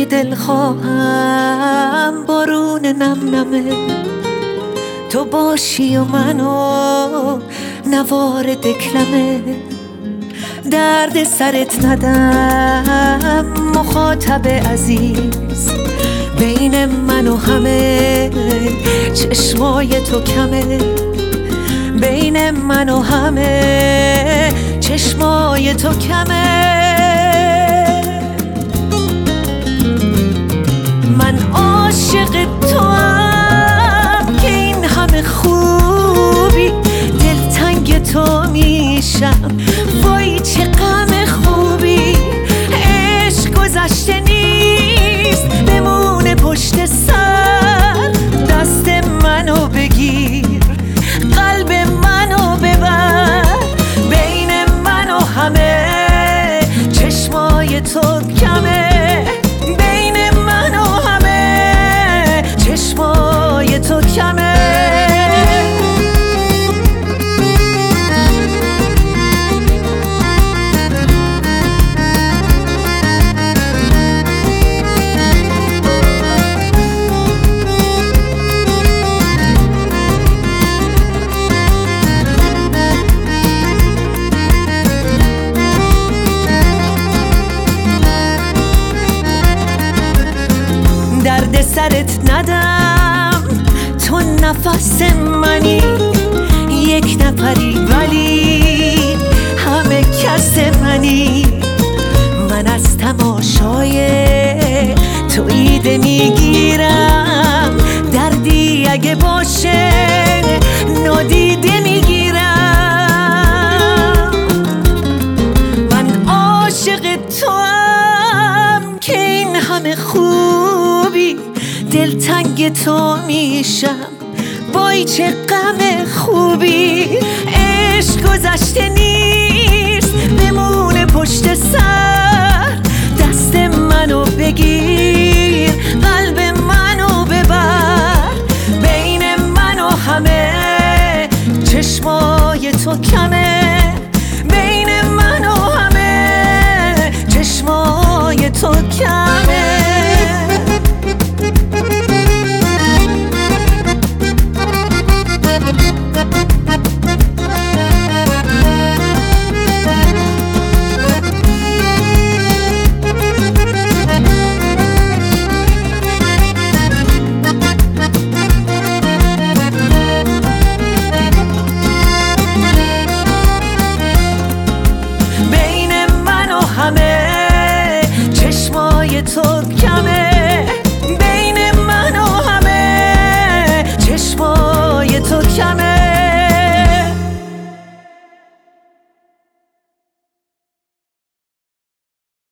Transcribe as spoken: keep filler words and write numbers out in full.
دلخواهم بارون نم نمه، تو باشی و منو نوار دکلمه. درد سرت ندم مخاطب عزیز، بین من و همه چشمای تو کمه. بین من و همه چشمای تو کمه. من عاشق تو هم که این همه خوبی، دلتنگ تو میشم وای چه غم خوبی. عشق گذشته نیست بمونه پشت سر، دست منو بگیر قلب منو ببر. بین من و همه چشمای تو کمه. بین من و همه چشمای تو کمه. درد سرت ندم تو نفس منی، یک نفری ولی همه کس منی. من از تماشای تو ایده میگیرم، دردی اگه باشه نادیده میگیرم. من عاشق تو هم که این همه خوبی، دلتنگ تو میشم وای چه غم خوبی. عشق گذشته نیست بمونه پشت سر، دست منو بگیر قلب منو ببر. بین من و همه چشمای تو کمه. بین من و همه چشمای تو کمه. همه چشمای تو کمه.